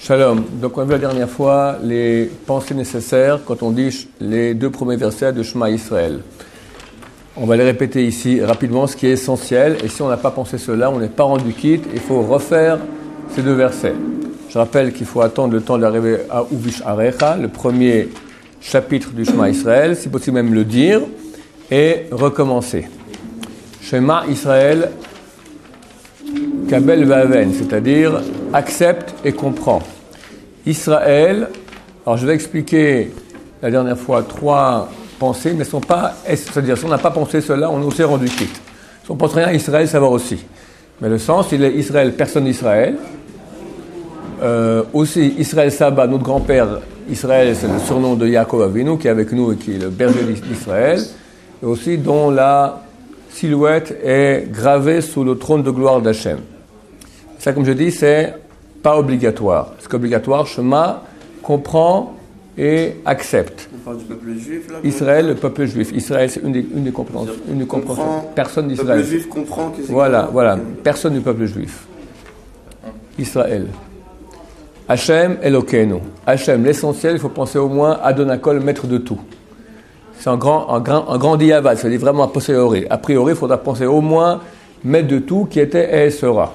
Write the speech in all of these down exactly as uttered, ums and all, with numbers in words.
Shalom. Donc on a vu la dernière fois les pensées nécessaires quand on dit les deux premiers versets de Shema Israël. On va les répéter ici rapidement, ce qui est essentiel. Et si on n'a pas pensé cela, on n'est pas rendu quitte. Il faut refaire ces deux versets. Je rappelle qu'il faut attendre le temps d'arriver à Uvish Arecha, le premier chapitre du Shema Israël, si possible même le dire, et recommencer. Shema Israël, Kabel Vaven, c'est-à-dire accepte et comprend. Israël, alors je vais expliquer la dernière fois trois pensées, mais ne sont pas, c'est-à-dire si on n'a pas pensé cela, on est aussi rendu quitte. Si on pense rien à Israël, ça va aussi. Mais le sens, il est Israël, personne d'Israël. Euh, aussi, Israël Saba, notre grand-père, Israël, c'est le surnom de Yaakov Avinu, qui est avec nous et qui est le berger d'Israël, et aussi dont la silhouette est gravée sous le trône de gloire d'Hachem. Ça, comme je dis, c'est pas obligatoire. Ce qui est obligatoire, Shema comprend et accepte. On parle du peuple juif, là? Israël, le peuple juif. Israël, c'est une des, une des compréhensions. Une des compréhensions. Personne d'Israël. Le peuple juif comprend que c'est Voilà, quoi? voilà. Personne du peuple juif. Israël. Hachem, Elokeinu. Hachem, l'essentiel, il faut penser au moins à Adonakol, maître de tout. C'est un grand, un grand, un grand diavad, c'est-à-dire vraiment a posteriori. A priori, il faudra penser au moins maître de tout, qui était et sera.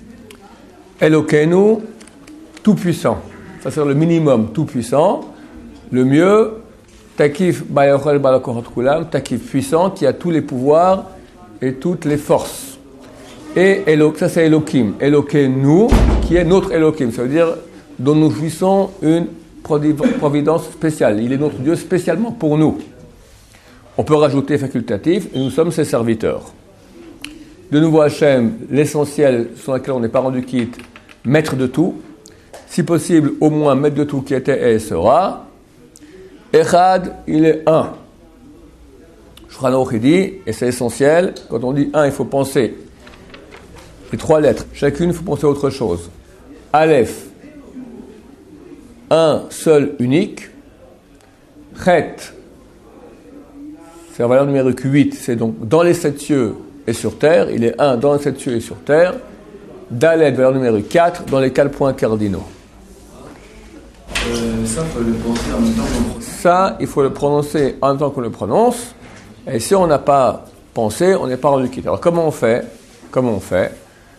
Elokeinu, tout puissant. Ça c'est le minimum, tout puissant. Le mieux, Takif Bayochel Balakorat Kulam, Takif puissant, qui a tous les pouvoirs et toutes les forces. Et Elo, ça c'est Elohim. Elokeinu, qui est notre Elohim, ça veut dire dont nous jouissons une providence spéciale. Il est notre Dieu spécialement pour nous. On peut rajouter facultatif, et nous sommes ses serviteurs. De nouveau, Hachem, l'essentiel sur lequel on n'est pas rendu quitte, maître de tout. Si possible, au moins maître de tout qui était et sera. Echad, il est un. Shulchan Aruch dit, et c'est essentiel, quand on dit un, il faut penser les trois lettres. Chacune, il faut penser à autre chose. Aleph, un, seul, unique. Chet, c'est la valeur numérique huit, c'est donc dans les sept cieux et sur terre. Il est un dans les sept cieux et sur terre. Dalet, valeur numérique quatre, dans les quatre points cardinaux. Euh, ça, il faut le penser en même temps qu'on prononce. Ça, il faut le prononcer en même temps qu'on le prononce. Et si on n'a pas pensé, on n'est pas rendu quitte. Alors comment on fait? Comment on fait?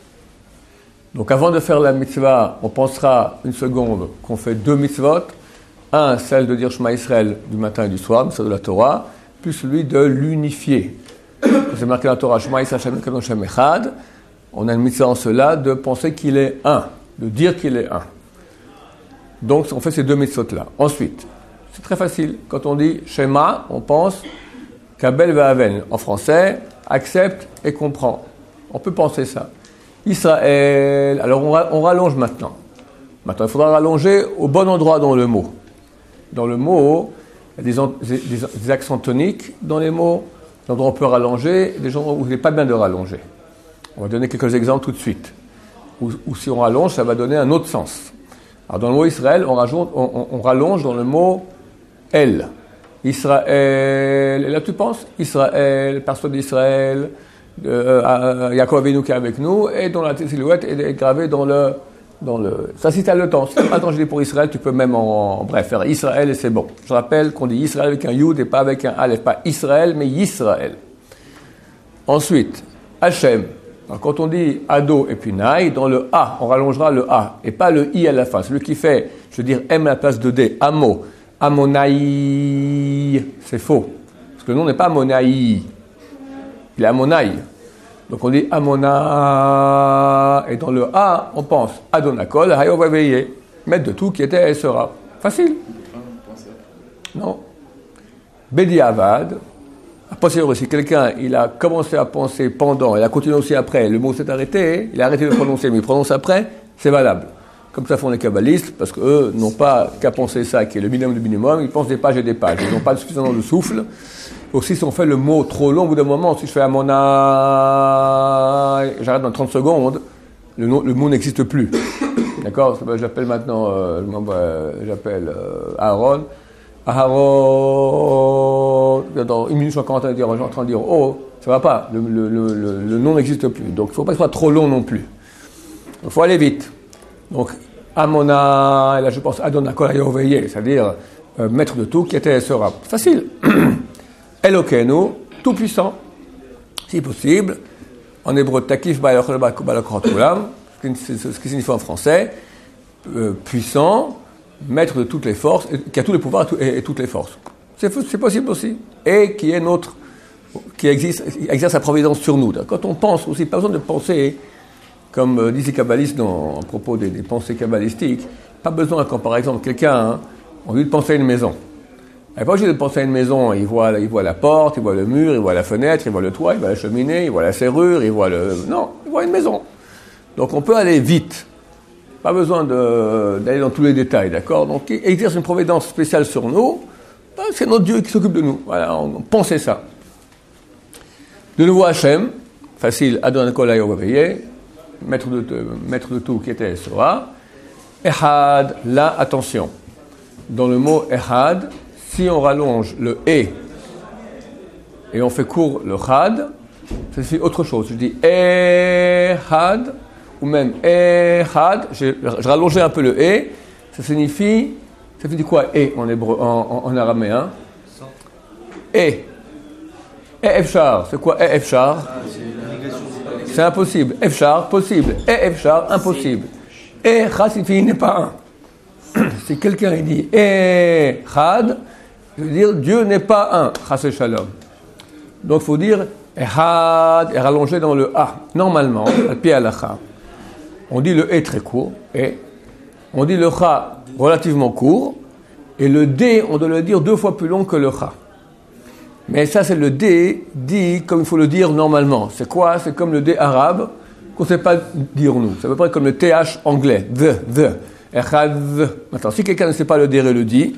Donc avant de faire la mitzvah, on pensera une seconde qu'on fait deux mitzvot. Un, celle de dire Shema Israël du matin et du soir, c'est de la Torah, plus celui de l'unifier. C'est marqué dans la Torah, Shema Israël Hashem Elokeinu Hashem Echad. On a une mitzvah en cela de penser qu'il est un, de dire qu'il est un. Donc on fait ces deux mitzvot-là. Ensuite, c'est très facile. Quand on dit Shema, on pense Kabel Va'aven. En français, accepte et comprend. On peut penser ça. Israël. Alors on, on rallonge maintenant. Maintenant, il faudra rallonger au bon endroit dans le mot. Dans le mot, il y a des, des, des accents toniques dans les mots, des endroits où on peut rallonger, des endroits où il n'est pas bien de rallonger. On va donner quelques exemples tout de suite. Ou, ou si on rallonge, ça va donner un autre sens. Alors dans le mot Israël, on, rajoute, on, on, on rallonge dans le mot El. Israël. Et là tu penses Israël, personne d'Israël, euh, Yaakov Avinu qui est avec nous, et dont la silhouette est gravée dans le... Dans le... Ça, si tu as le temps. Si tu n'as pas le temps, je dis pour Israël, tu peux même en, en bref faire Israël et c'est bon. Je rappelle qu'on dit Israël avec un Yud et pas avec un Aleph. Pas Israël, mais Yisraël. Ensuite, Hachem. Alors, quand on dit Ado et puis Naï, dans le A, on rallongera le A et pas le I à la fin. Celui qui fait, je veux dire, M à la place de D, Amo. Amonaï, c'est faux. Parce que le nom n'est pas Amonaï. Il est Amonaï. Donc on dit Amona, et dans le A, on pense Adonakol, Hayo va veiller, maître de tout qui était et sera. Facile. Non. Bedi Avad, a posteriori, si quelqu'un il a commencé à penser pendant, il a continué aussi après, le mot s'est arrêté, il a arrêté de prononcer, mais il prononce après, c'est valable. Comme ça font les kabbalistes, parce qu'eux n'ont pas qu'à penser ça, qui est le minimum du minimum, ils pensent des pages et des pages, ils n'ont pas suffisamment de souffle. Aussi, si on fait le mot trop long, au bout d'un moment, si je fais Amona, j'arrête dans trente secondes, le, nom, le mot n'existe plus. D'accord? J'appelle maintenant, euh, j'appelle euh, Aaron. Aaron, dans une minute, je suis encore en train de dire, en train de dire, oh, ça va pas, le, le, le, le nom n'existe plus. Donc, il ne faut pas que ce soit trop long non plus. Il faut aller vite. Donc, Amona, et là je pense Adonai Kol Hayoveye, c'est-à-dire euh, maître de tout, qui était et sera. Facile. Elokeinu, tout puissant, si possible. En hébreu, Takif Ba'aloch Ba'aloch Kulam, ce qui signifie en français, euh, puissant, maître de toutes les forces, qui a tous les pouvoirs et, et toutes les forces. C'est, c'est possible aussi. Et qui est notre, qui existe, exerce sa providence sur nous. Quand on pense aussi, pas besoin de penser, comme euh, disent les kabbalistes dans, à propos des, des pensées kabbalistiques, pas besoin quand par exemple quelqu'un, hein, on lui dit de penser à une maison. Il n'est pas obligé de penser à une maison, il voit, il voit la porte, il voit le mur, il voit la fenêtre, il voit le toit, il voit la cheminée, il voit la serrure, il voit le... Non, il voit une maison. Donc on peut aller vite. Pas besoin de, d'aller dans tous les détails, d'accord? Donc il exerce une providence spéciale sur nous, c'est notre Dieu qui s'occupe de nous. Voilà, on, on pensait ça. De nouveau Hachem, facile, Adonai Kol Hayoveye, maître de, maître de tout qui était Sora. Ehad, là, attention. Dans le mot Ehad, si on rallonge le E et on fait court le Chad, ça signifie autre chose. Je dis Ehad, ou même Ehad, je, je rallongeais un peu le E, ça signifie, ça signifie quoi E en hébreu, en, en, en araméen? E. E Efchar, c'est quoi E Efchar? C'est impossible. Efchar, possible. E Efchar, impossible. E Chad signifie n'est pas un. Si quelqu'un il dit E Chad, je veux dire Dieu n'est pas un. Chas et Shalom. Donc il faut dire Ehad est rallongé dans le A. Normalement, al pi halacha, on dit le E très court, et on dit le Cha relativement court, et le D, on doit le dire deux fois plus long que le Cha. Mais ça, c'est le D dit comme il faut le dire normalement. C'est quoi? C'est comme le D arabe qu'on ne sait pas dire nous. C'est à peu près comme le T H anglais. The, the. Echad. Maintenant, si quelqu'un ne sait pas le dire et le dit,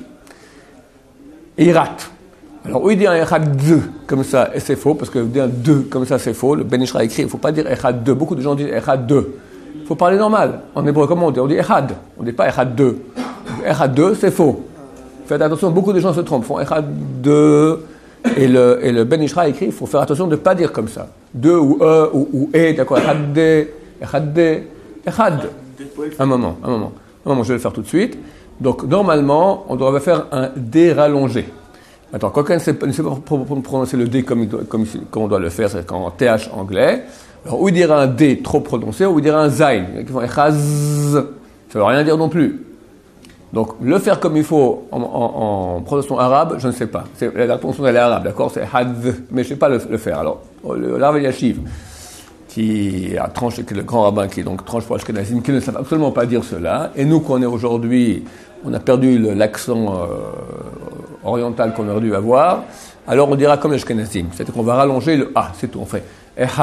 il rate. Alors, où il dit un Echad deux comme ça, et c'est faux, parce que dire un deux comme ça, c'est faux. Le Ben Ishra écrit, il ne faut pas dire Echad deux. Beaucoup de gens disent Echad deux. Il faut parler normal. En hébreu, comment on dit? On dit Echad. On ne dit pas Echad deux. Echad deux, c'est faux. Faites attention, beaucoup de gens se trompent. Ils font Echad deux. Et le, et le Ben Ishra écrit, il faut faire attention de ne pas dire comme ça. Deux ou E ou, ou E, d'accord. Echad de, Echad de, Echad. Un moment, un moment. Un moment, je vais le faire tout de suite. Donc, normalement, on doit faire un D rallongé. Attends, quand quelqu'un ne sait pas, ne sait pas prononcer le D comme, comme, comme on doit le faire, c'est en T H anglais. Alors, ou il dira un D trop prononcé, ou il dira un Zayn. Ils font Echaz. Ça ne veut rien dire non plus. Donc, le faire comme il faut en, en, en prononciation arabe, je ne sais pas. C'est, la prononciation elle est arabe, d'accord? C'est had, mais je ne sais pas le, le faire. Alors, le Rav Eliashiv, qui a tranché, qui est le grand rabbin, qui donc tranche pour Ashkenazim, qui ne savent absolument pas dire cela. Et nous, qu'on est aujourd'hui, on a perdu le, l'accent euh, oriental qu'on aurait dû avoir. Alors, on dira comme l'Ashkenazim. C'est-à-dire qu'on va rallonger le A, c'est tout. On fait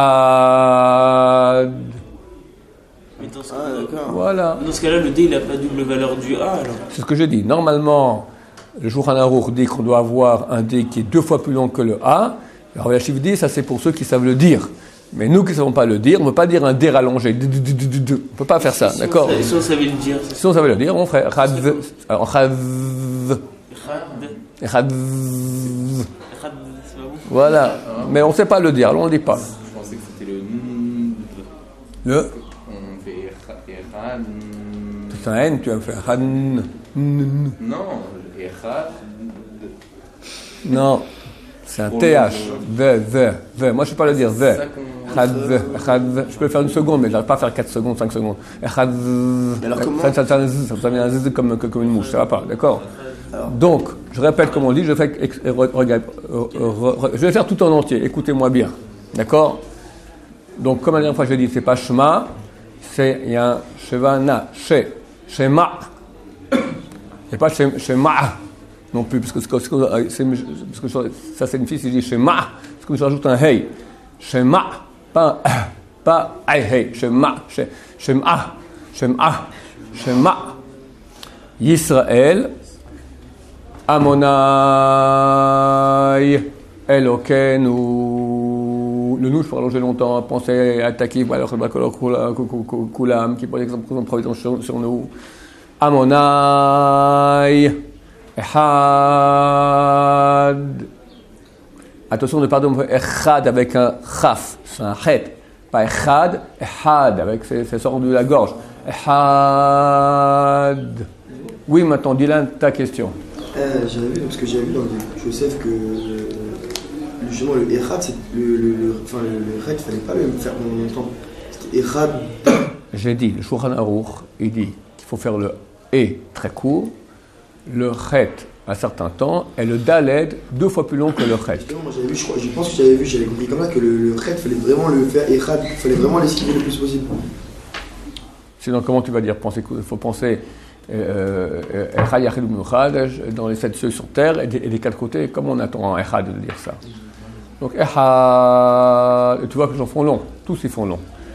Ehad. Mais dans ce, ah, voilà. Dans ce cas-là, le D, il n'a pas double valeur du A, alors. C'est ce que je dis. Normalement, le Shulchan Aruch dit qu'on doit avoir un D qui est deux fois plus long que le A. Le Rav Eliashiv dit, ça c'est pour ceux qui savent le dire. Mais nous qui ne savons pas le dire, on ne peut pas dire un D rallongé. On ne peut pas faire ça, si d'accord? on, si on savait le dire. Si on savait le dire, on ferait Chad. Alors, Chad. Chad. Voilà. Mais on ne sait pas le dire, alors on ne le dit pas. Je pensais que c'était le... Le... C'est un N, tu vas faire Han. Non, Echad. Non, c'est un T H. The, the, the. Moi, je ne sais pas le dire. The. Echad, Echad. Je peux le faire une seconde, mais je n'arrive pas à faire quatre secondes, cinq secondes. Echad. Ça, ça, ça, ça vient un Z comme, comme une mouche, ça ne va pas, d'accord? Donc, je répète comme on dit, je, fais, regarde, je vais faire tout en entier. Écoutez-moi bien, d'accord? Donc, comme la dernière fois, je l'ai dit, c'est pas Shema. C'est, il y a un Shevana, She, Shema. Il n'y a pas Shema non plus, parce que, parce que, c'est, parce que ça signifie, si je dis Shema, c'est comme si je rajoute un Hey. Shema, pas un pas Hey, Hey, Shema, Shema, Shema, Shema. Yisraël, Amonai, Elokeinu. Le nous, je peux rallonger longtemps, penser à Takif, alors Kulam, qui pourrait exemple prendre providence sur, sur nous. Amonai, Echad. Attention de ne pas dire Echad avec un Chaf, c'est un Chet. Pas Echad, Echad, avec ses, ses sorts de la gorge. Ehad. Oui, maintenant, Dylan, ta question. Euh, j'avais vu, parce que j'avais vu dans Joseph que euh, justement le Echad, c'est le, le, le, enfin, le, le Red, il ne fallait pas le faire pendant longtemps. C'était Echad. J'ai dit, le Shulchan Aruch, il dit qu'il faut faire le E très court, le Chet un certain temps, et le Daled deux fois plus long que le Chet. Moi j'avais vu, je, crois, je pense que j'avais vu, j'avais compris comme ça que le, le Chet, il fallait vraiment le faire Echad, il fallait vraiment l'esquiver le plus possible. Sinon, comment tu vas dire penser, il faut penser euh, Echad Yachid Umuchad dans les sept cieux sur terre et des, et des quatre côtés. Comment on attend en Echad de dire ça? Donc Echad, tu vois que j'en font long, tous ils font long.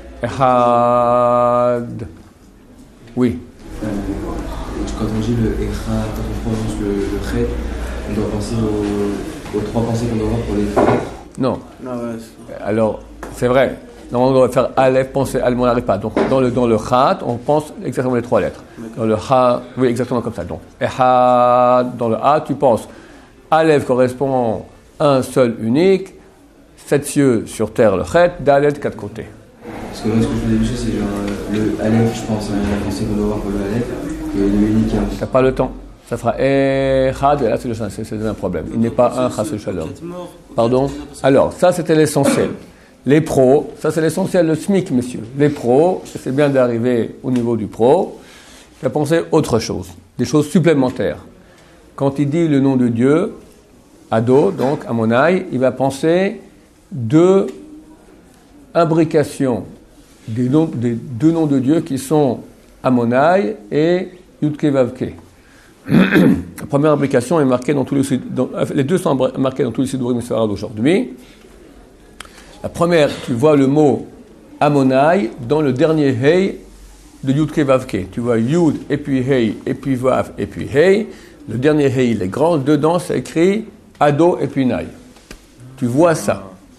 Echad, oui. Euh, quand on dit le Echad, quand on prononce le, le Chet, on doit penser aux, aux trois pensées qu'on doit avoir pour les trois lettres. Non. Non, ouais, Alors, c'est vrai. Non, on doit faire Aleph, penser Aleph, on n'arrive pas. Donc, dans le, dans le Chat, on pense exactement les trois lettres. Dans le Ha, oui, exactement comme ça. Donc, Echad, dans le A, tu penses Aleph correspond à un seul unique, sept cieux sur terre, le Chet, Dalet, quatre côtés. Parce que moi, ce que je voulais dire, c'est genre le Aleph, je pense, à la pensée qu'on doit avoir pour le Aleph, et le unique. T'as pas le temps. Ça fera Echad, et là, c'est, le, c'est, c'est un problème. Il n'est pas un Chassul Shalom. Pardon? Alors, ça, c'était l'essentiel. Les pros, ça c'est l'essentiel, le S M I C, messieurs. Les pros, c'est bien d'arriver au niveau du pro. Il a pensé autre chose, des choses supplémentaires. Quand il dit le nom de Dieu, Ado, donc Amonai, il va penser deux imbrications des, noms, des deux noms de Dieu qui sont Amonai et Yudke Vavke. La première imbrication est marquée dans tous les dans, les deux sont marqués dans tous les Sidurim Sfarad d'aujourd'hui. La première, tu vois le mot Amonai dans le dernier Hei de Yudke Vavke. Tu vois Yud et puis Hei et puis Vav et puis Hei. Le dernier Hei, il est grand. Dedans, c'est écrit Ado et puis Nai. Tu vois ça.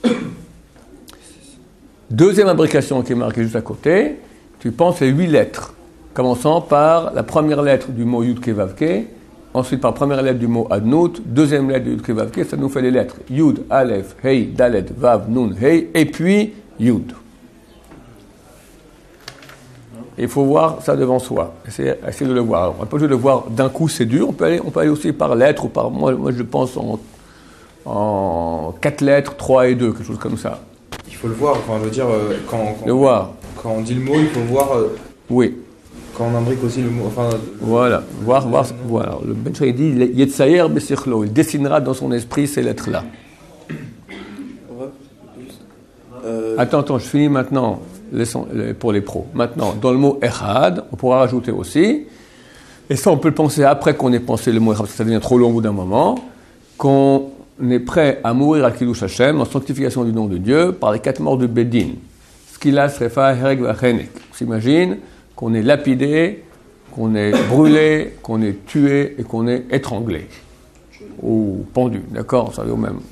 Deuxième imbrication qui est marquée juste à côté, tu penses les huit lettres, commençant par la première lettre du mot Yudke Vavke, ensuite par première lettre du mot Adnout, deuxième lettre de Yudke Vavke, ça nous fait les lettres Yud, Aleph, Hei, Dalet, Vav, Nun, Hei, et puis Yud. Il faut voir ça devant soi, essayer, essayer de le voir. Alors, on ne peut pas juste le voir d'un coup, c'est dur, on peut aller, on peut aller aussi par lettre, ou par, moi, moi je pense en, en quatre lettres, trois et deux, quelque chose comme ça. Il faut le voir, enfin, je veux dire, euh, quand, quand, le voir. Quand on dit le mot, il faut voir. Euh, oui. Quand on imbrique aussi le mot. Enfin, voilà, voir, voir. Voilà. Le Ben Shai dit Yetsayer Besichlo, il dessinera dans son esprit ces lettres-là. Euh... Attends, attends, je finis maintenant les, les, pour les pros. Maintenant, dans le mot Echad, on pourra rajouter aussi, et ça on peut le penser après qu'on ait pensé le mot Echad, parce que ça devient trop long au bout d'un moment, qu'on est prêt à mourir à Kiddush Hashem, en sanctification du nom de Dieu, par les quatre morts de Bedin. Skila, Srefa, Hereg, Vachenek. On s'imagine qu'on est lapidé, qu'on est brûlé, qu'on est tué et qu'on est étranglé. Ou pendu, d'accord, ça revient au même.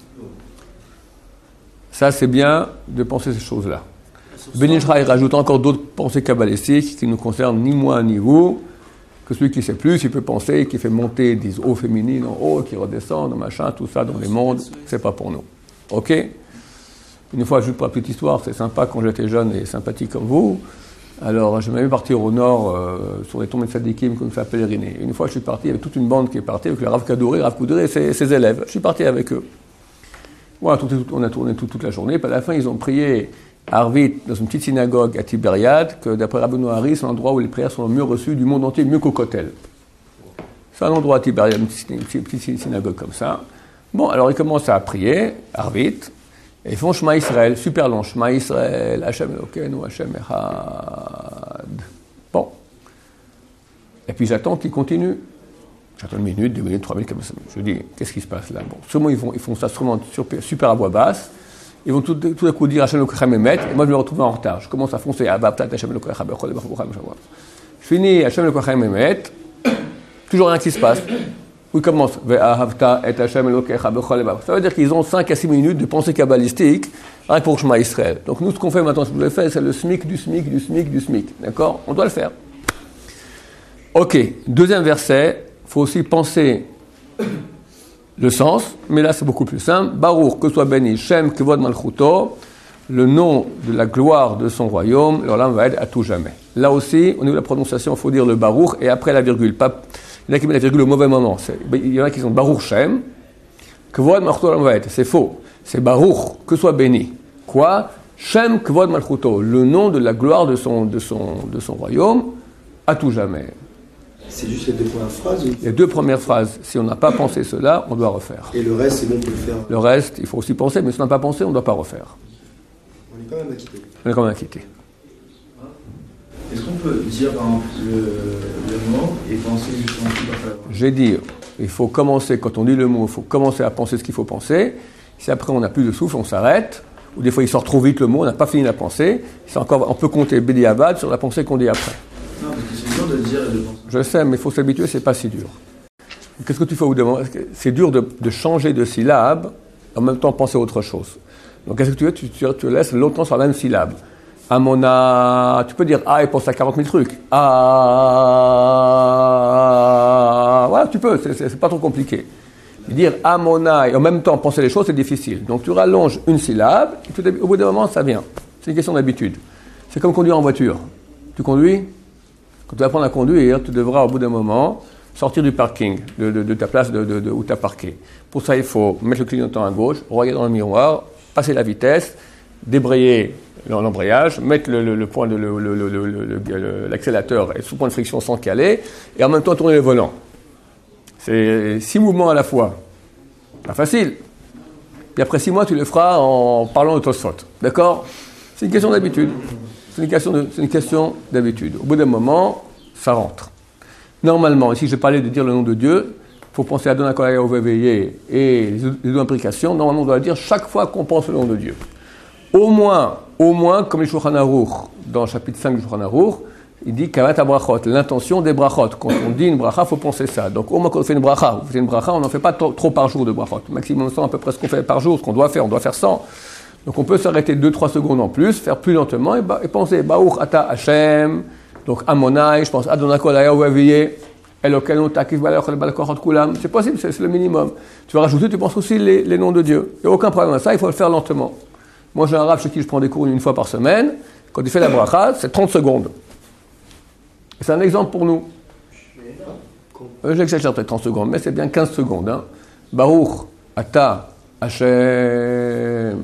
Ça, c'est bien de penser ces choses-là. Ben Israël rajoute encore d'autres pensées kabbalistiques qui ne concernent ni moi ni vous, que celui qui sait plus, il peut penser, qui fait monter des eaux féminines en haut, qui redescendent, machin, tout ça dans les mondes, c'est pas pour nous. Ok? Une fois, juste pour la petite histoire, c'est sympa quand j'étais jeune et sympathique comme vous. Alors, je m'avais partir au nord, euh, sur les tombées de Sadikim, comme ça, pèleriner. Une fois, je suis parti avec toute une bande qui est partie, avec le Rav Kadouri, Rav Koudré et ses, ses élèves. Je suis parti avec eux. On a tourné, on a tourné tout, toute la journée. Puis à la fin, ils ont prié à Arvit, dans une petite synagogue à Tibériade, que d'après Rabbi Noari, c'est l'endroit où les prières sont le mieux reçues du monde entier, mieux qu'au Kotel. C'est un endroit à Tibériade, une petite, une petite synagogue comme ça. Bon, alors ils commencent à prier, Arvit, et ils font Shema Israël, super long, Shema Israël, Hashem Elokeinu, Hashem Echad. Bon. Et puis j'attends qu'ils continuent. J'attends une minute, deux minutes, trois minutes, comme ça. Je dis, qu'est-ce qui se passe là? Bon, sûrement ils font, ils font ça sûrement super, super à voix basse. Ils vont tout, tout à coup dire Hashem Elokeinu Emet, et moi je me retrouve en retard. Je commence à foncer, Ababtat Hashem Elokeinu Bechol Bechol Bechol. Je finis Hashem Elokeinu Emet, toujours rien qui se passe. Où ils commencent Ve'ahavta et Hashem Elokeinu Bechol Bechol. Ça veut dire qu'ils ont cinq à six minutes de pensée kabbalistique rien que pour Shema Israël. Donc nous, ce qu'on fait maintenant, ce que vous avez fait, c'est le S M I C du S M I C du S M I C du S M I C. D'accord? On doit le faire. Ok, deuxième verset. Il faut aussi penser le sens, mais là c'est beaucoup plus simple. Baruch, que soit béni, Shem, Kevod Malchuto, le nom de la gloire de son royaume, l'Olam va être à tout jamais. Là aussi, au niveau de la prononciation, il faut dire le Baruch et après la virgule. Pas, il y en a qui mettent la virgule au mauvais moment. C'est, il y en a qui sont Baruch Shem. Kvod Malchuto Olam Vaed. C'est faux. C'est Baruch, que soit béni. Quoi? Shem Kvod Malchuto, le nom de la gloire de son, de son, de son royaume, à tout jamais. C'est juste les deux premières phrases ou... Les deux premières phrases, si on n'a pas pensé cela, on doit refaire. Et le reste, c'est bon, on peut le faire. Le reste, il faut aussi penser, mais si on n'a pas pensé, on ne doit pas refaire. On est quand même acquitté. On est quand même inquiété. Est-ce qu'on peut dire par exemple, le, le mot et penser justement ce qu'il va falloir? J'ai dit, il faut commencer, quand on dit le mot, il faut commencer à penser ce qu'il faut penser. Si après on n'a plus de souffle, on s'arrête. Ou des fois il sort trop vite le mot, on n'a pas fini la pensée. C'est encore, on peut compter Bédi Abad sur la pensée qu'on dit après. Non, parce que c'est dur de le dire et de penser. Je sais, mais il faut s'habituer, c'est pas si dur. Qu'est-ce que tu fais au bout d'un moment? C'est dur de, de changer de syllabe, en même temps penser à autre chose. Donc qu'est-ce que tu veux? Tu, tu, tu laisses longtemps sur la même syllabe. Amona, tu peux dire ah et pense à quarante mille trucs. Ah, voilà, tu peux, c'est, c'est, c'est pas trop compliqué. Mais dire Amona et en même temps penser les choses, c'est difficile. Donc tu rallonges une syllabe, et tout, au bout d'un moment, ça vient. C'est une question d'habitude. C'est comme conduire en voiture. Tu conduis? Quand tu vas apprendre à conduire, tu devras au bout d'un moment sortir du parking, de, de, de ta place de, de, de, où tu as parqué. Pour ça, il faut mettre le clignotant à gauche, regarder dans le miroir, passer la vitesse, débrayer l'embrayage, mettre le, le, le point de le, le, le, le, le, l'accélérateur sous point de friction sans caler, et en même temps tourner le volant. C'est six mouvements à la fois. Pas facile. Puis après six mois, tu le feras en parlant de Tosfot. D'accord? C'est une question d'habitude. C'est une question, de, c'est une question d'habitude. Au bout d'un moment, ça rentre. Normalement, ici je parlais de dire le nom de Dieu, il faut penser à Donakolaya Oveveillé et les deux implications. Normalement, on doit le dire chaque fois qu'on pense le nom de Dieu. Au moins, au moins, comme les Shulchan Aruch, dans le chapitre cinq du Shulchan Aruch, il dit Kavat HaBrachot, l'intention des brachot. Quand on dit une bracha, il faut penser ça. Donc au moins quand on fait une bracha, vous faites une bracha, on n'en fait pas trop, trop par jour de brachot. Maximum cent, à peu près ce qu'on fait par jour, ce qu'on doit faire, on doit faire cent. Donc on peut s'arrêter deux trois secondes en plus, faire plus lentement et, ba- et penser Baruch Ata Hashem, donc Amonai, je pense Adonakol Aya Uaviyé, Elokenu Takif Balach Balakot Kulam. C'est possible, c'est, c'est le minimum. Tu vas rajouter, tu penses aussi les, les noms de Dieu. Il n'y a aucun problème à ça, il faut le faire lentement. Moi j'ai un rave chez qui je prends des cours une fois par semaine. Quand il fait la bracha, c'est trente secondes. Et c'est un exemple pour nous. Euh, j'exagère peut-être trente secondes, mais c'est bien quinze secondes. Hein. Baruch Ata Hashem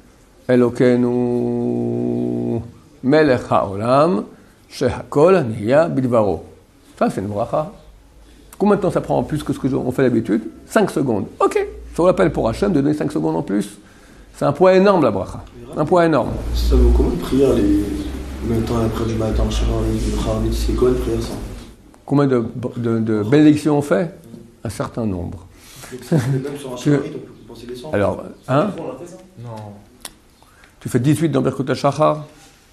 Elokenu Melech HaOlam Shehakol Niya Bidvaro. Ça, c'est une bracha. Combien de temps ça prend en plus que ce qu'on fait d'habitude? cinq secondes. Ok. Ça vous rappelle pour Hachem de donner cinq secondes en plus. C'est un poids énorme, la bracha. Un poids énorme. Ça vaut combien de prières les... Combien de temps après du matin, c'est quoi de prières ça? Combien de, de, de bénédictions on fait? Un certain nombre. Même sur un charit, on peut penser les cent. Alors, hein? Non. Tu fais dix-huit dans Birkut HaShachar.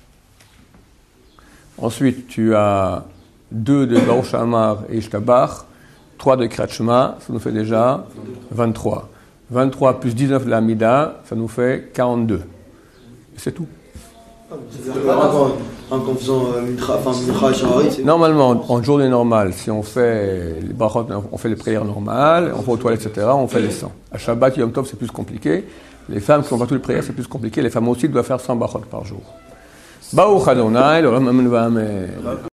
Ensuite, tu as deux de Baruch Shamar et Ishtabach, trois de Kriyat Shema, ça nous fait déjà vingt-trois. vingt-trois plus dix-neuf de la Hamida, ça nous fait quarante-deux. Et c'est tout. En faisant Mitra, enfin Mitra et Sharit, c'est... Normalement, en journée normale, si on fait les brachot, on fait les prières normales, on va aux toilettes, et cetera, on fait les cent. À Shabbat, Yom Tov, c'est plus compliqué. Les femmes qui font pas toutes les prières, c'est plus compliqué. Les femmes aussi doivent faire cent brachot par jour. Baruch Adonai, l'olam amen v'amen.